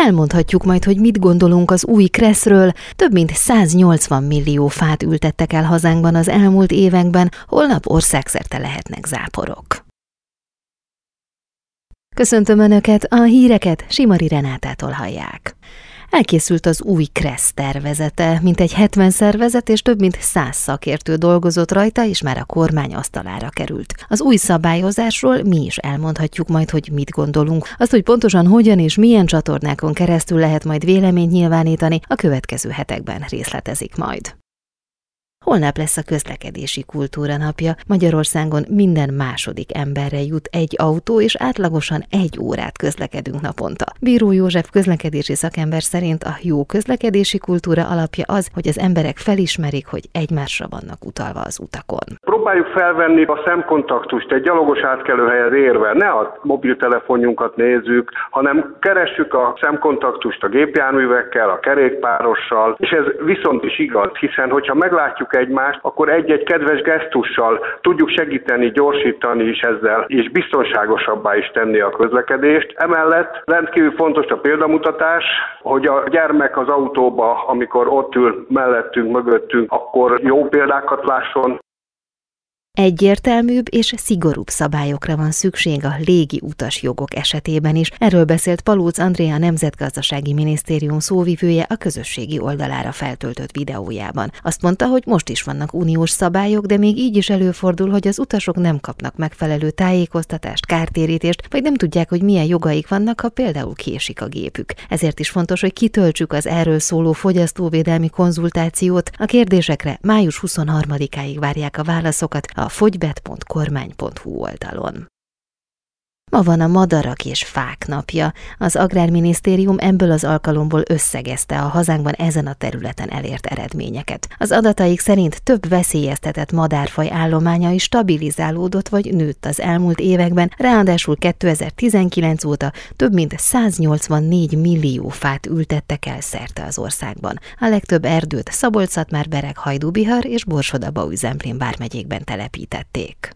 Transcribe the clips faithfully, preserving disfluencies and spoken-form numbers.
elmondhatjuk majd, hogy mit gondolunk az új kresszről. Több mint száznyolcvan millió fát ültettek el hazánkban az elmúlt években, holnap országszerte lehetnek záporok. Köszöntöm Önöket, a híreket Simari Renátától hallják. Elkészült az új kressz tervezete, mintegy hetven szervezet és több mint száz szakértő dolgozott rajta, és már a kormány asztalára került. Az új szabályozásról mi is elmondhatjuk majd, hogy mit gondolunk. Azt, hogy pontosan hogyan és milyen csatornákon keresztül lehet majd véleményt nyilvánítani, a következő hetekben részletezik majd. Holnap lesz a közlekedési kultúra napja. Magyarországon minden második emberre jut egy autó, és átlagosan egy órát közlekedünk naponta. Bíró József közlekedési szakember szerint a jó közlekedési kultúra alapja az, hogy az emberek felismerik, hogy egymásra vannak utalva az utakon. Próbáljuk felvenni a szemkontaktust egy gyalogos átkelőhelyen érve. Ne a mobiltelefonjunkat nézzük, hanem keressük a szemkontaktust a gépjárművekkel, a kerékpárossal, és ez viszont is igaz, hiszen hogyha meglátjuk egymást, akkor egy-egy kedves gesztussal tudjuk segíteni, gyorsítani is ezzel, és biztonságosabbá is tenni a közlekedést. Emellett rendkívül fontos a példamutatás, hogy a gyermek az autóba, amikor ott ül mellettünk, mögöttünk, akkor jó példákat lásson. Egyértelműbb és szigorúbb szabályokra van szükség a légi utasjogok esetében is. Erről beszélt Palóc Andrea, a Nemzetgazdasági Minisztérium szóvivője a közösségi oldalára feltöltött videójában. Azt mondta, hogy most is vannak uniós szabályok, de még így is előfordul, hogy az utasok nem kapnak megfelelő tájékoztatást, kártérítést, vagy nem tudják, hogy milyen jogaik vannak, ha például késik a gépük. Ezért is fontos, hogy kitöltsük az erről szóló fogyasztóvédelmi konzultációt. A kérdésekre május huszonharmadikáig várják a válaszokat a fogybet pont kormány pont hu oldalon. Ma van a madarak és fák napja. Az Agrárminisztérium ebből az alkalomból összegezte a hazánkban ezen a területen elért eredményeket. Az adataik szerint több veszélyeztetett madárfaj állománya is stabilizálódott vagy nőtt az elmúlt években, ráadásul kétezer-tizenkilenc óta több mint száznyolcvannégy millió fát ültettek el szerte az országban. A legtöbb erdőt Szabolcs-Szatmár-Bereg, Hajdú-Bihar és Borsod-Abaúj-Zemplén vármegyékben telepítették.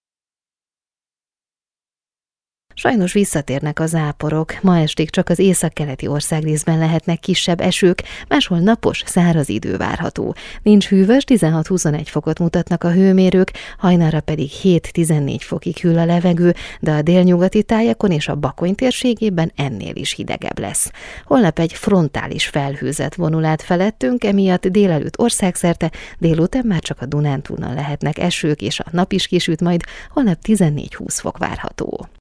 Sajnos visszatérnek a záporok, ma estig csak az északkeleti országrészben lehetnek kisebb esők, máshol napos, száraz idő várható. Nincs hűvös, tizenhat-huszonegy fokot mutatnak a hőmérők, hajnalra pedig hét-tizennégy fokig hűl a levegő, de a délnyugati tájakon és a Bakony térségében ennél is hidegebb lesz. Holnap egy frontális felhőzet vonul át felettünk, emiatt délelőtt országszerte, délután már csak a Dunántúlon lehetnek esők, és a nap is kisüt majd, holnap tizennégy-húsz fok várható.